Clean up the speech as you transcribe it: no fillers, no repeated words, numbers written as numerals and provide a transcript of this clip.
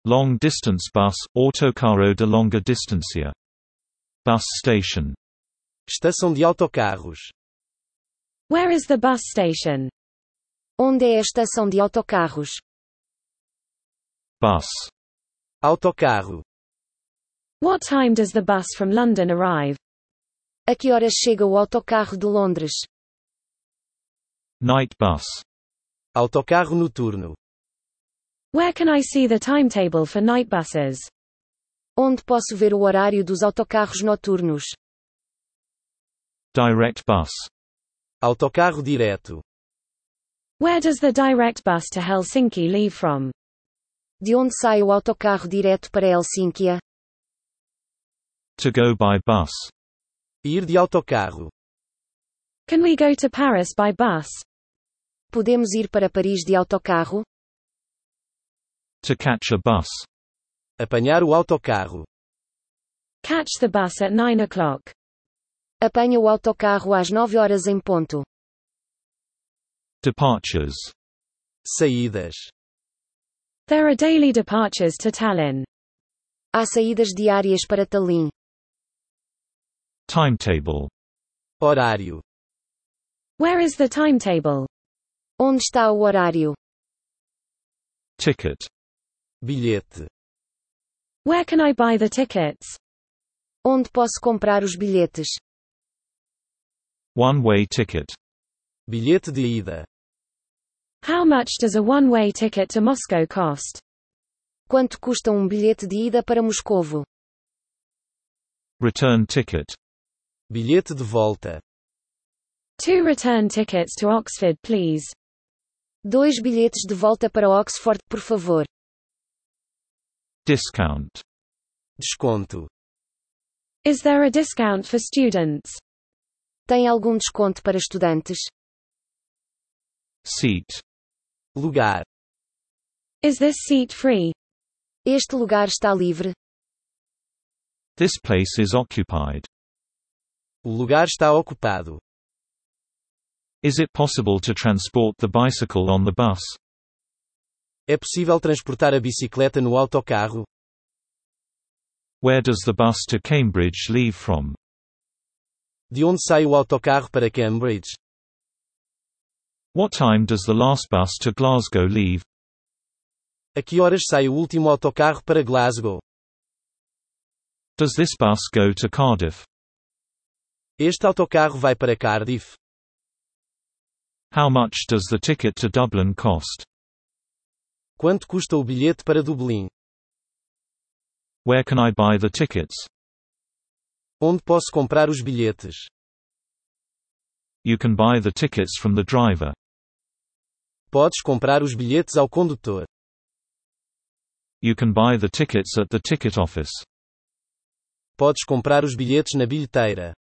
Long distance bus, autocarro de longa distancia. Bus station. Estação de autocarros. Where is the bus station? Onde é a estação de autocarros? Bus. Autocarro. What time does the bus from London arrive? A que horas chega o autocarro de Londres? Night bus. Autocarro noturno. Where can I see the timetable for night buses? Onde posso ver o horário dos autocarros noturnos? Direct bus. Autocarro direto. Where does the direct bus to Helsinki leave from? De onde sai o autocarro direto para Helsínquia? To go by bus. Ir de autocarro. Can we go to Paris by bus? Podemos ir para Paris de autocarro? To catch a bus. Apanhar o autocarro. Catch the bus at 9 o'clock. Apanha o autocarro às 9 horas em ponto. Departures. Saídas. There are daily departures to Tallinn. Há saídas diárias para Tallinn. Timetable. Horário. Where is the timetable? Onde está o horário? Ticket. Bilhete. Where can I buy the tickets? Onde posso comprar os bilhetes? One-way ticket. Bilhete de ida. How much does a one-way ticket to Moscow cost? Quanto custa um bilhete de ida para Moscovo? Return ticket. Bilhete de volta. 2 return tickets to Oxford, please. 2 bilhetes de volta para Oxford, por favor. Discount. Desconto. Is there a discount for students? Tem algum desconto para estudantes? Seat. Lugar. Is this seat free? Este lugar está livre. This place is occupied. O lugar está ocupado. Is it possible to transport the bicycle on the bus? É possível transportar a bicicleta no autocarro? Where does the bus to Cambridge leave from? De onde sai o autocarro para Cambridge? What time does the last bus to Glasgow leave? A que horas sai o último autocarro para Glasgow? Does this bus go to Cardiff? Este autocarro vai para Cardiff. How much does the ticket to Dublin cost? Quanto custa o bilhete para Dublin? Where can I buy the tickets? Onde posso comprar os bilhetes? You can buy the tickets from the driver. Podes comprar os bilhetes ao condutor. You can buy the tickets at the ticket office. Podes comprar os bilhetes na bilheteira.